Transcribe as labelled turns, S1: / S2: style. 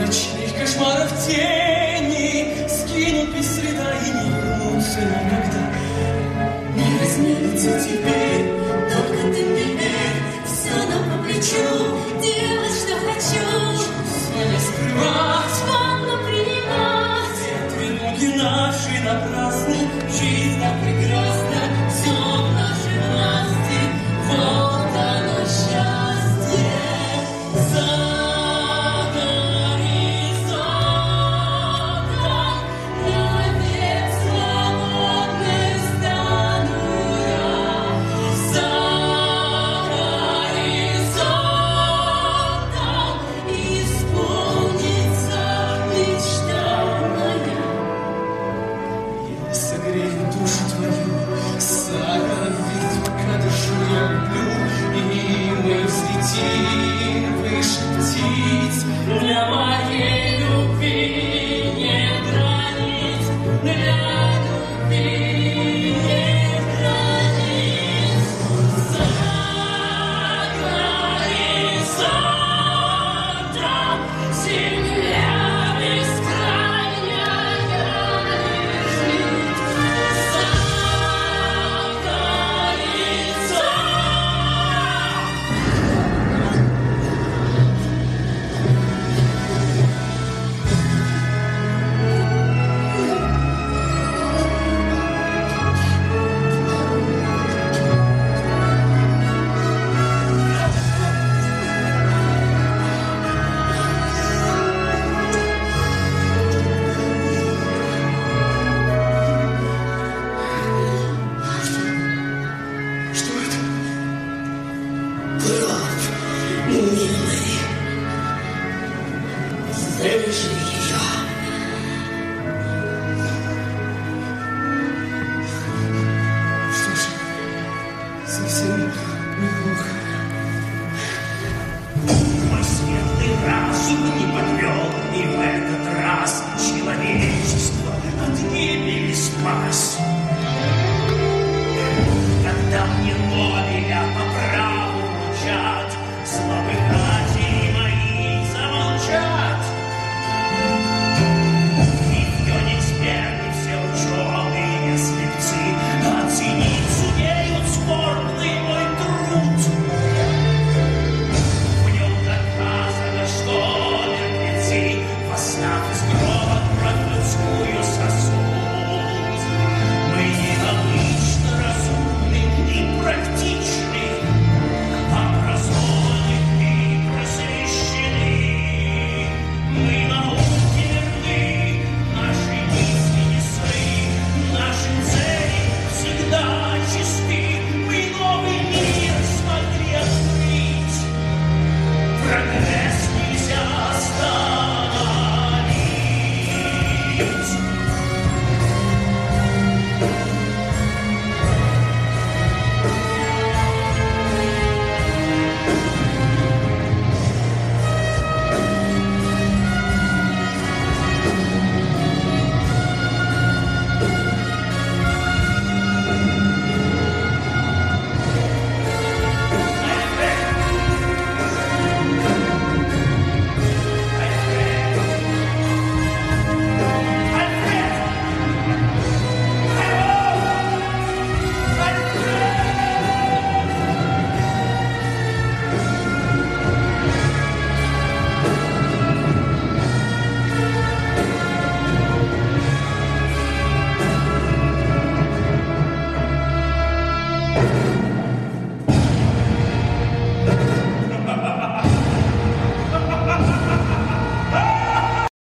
S1: Ночных кошмаров тени скинет без следа и не вернуться никогда.
S2: Не изменится теперь, только ты мне верь, все нам по плечу, делать, что хочу.
S1: Чувства не скрывать,
S2: Ванну принимать,
S1: тревоги наши напрасны, жизнь так прекрасна,
S2: все в нашей власти, вот оно счастье. За
S1: согреет душу твою, согреет, пока душу я люблю, и мы взлетим выше птиц. Для моей любви нет границ, для любви нет границ. За горизонтом земля бескрайняя лежит.
S2: милый, вырежи ее.
S1: Что ж, совсем неплохо.
S3: Мой светлый разум не подвел, и в этот раз человечество от гибели спас. Когда мне Нобеля по праву вручат, злопыхатели мои замолчат. Ее эксперты, все ученые, слепцы, оценить сумеют скорбный мой труд. В нем доказано, что мертвецы, восстав из гроба, кровь людскую сосут. Мы необычно разумны и практичны, образованы и просвещены. Мы науке верны, наши мысли ясны, наши цели всегда чисты. Мы новый мир смогли открыть, прогресс нельзя остановить.
S1: Thank you.